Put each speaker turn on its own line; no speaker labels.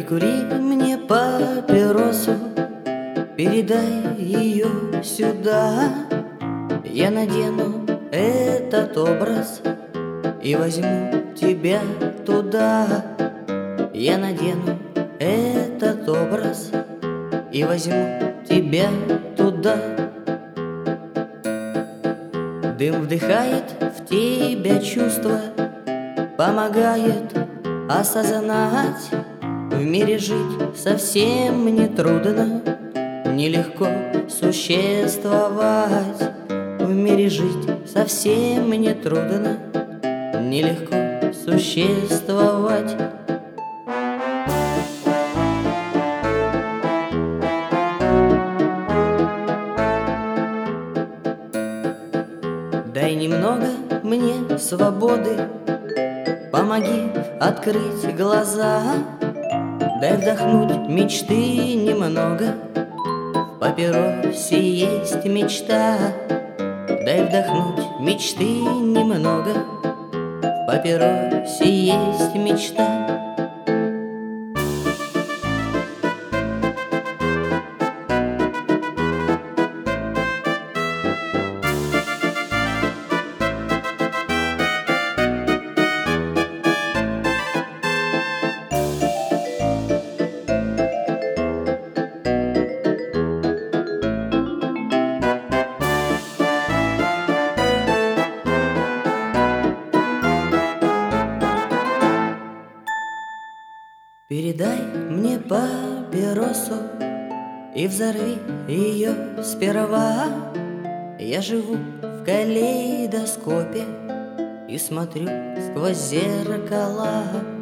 Прикури мне папиросу, передай ее сюда. Я надену этот образ и возьму тебя туда. Я надену этот образ и возьму тебя туда. Дым вдыхает в тебя чувства, помогает осознать: в мире жить совсем не трудно, нелегко существовать. В мире жить совсем не трудно, нелегко существовать. Дай немного мне свободы, помоги открыть глаза. Дай вдохнуть мечты немного, в папиросе есть мечта. Дай вдохнуть мечты немного, в папиросе есть мечта. Передай мне папиросу и взорви ее сперва. Я живу в калейдоскопе и смотрю сквозь зеркала.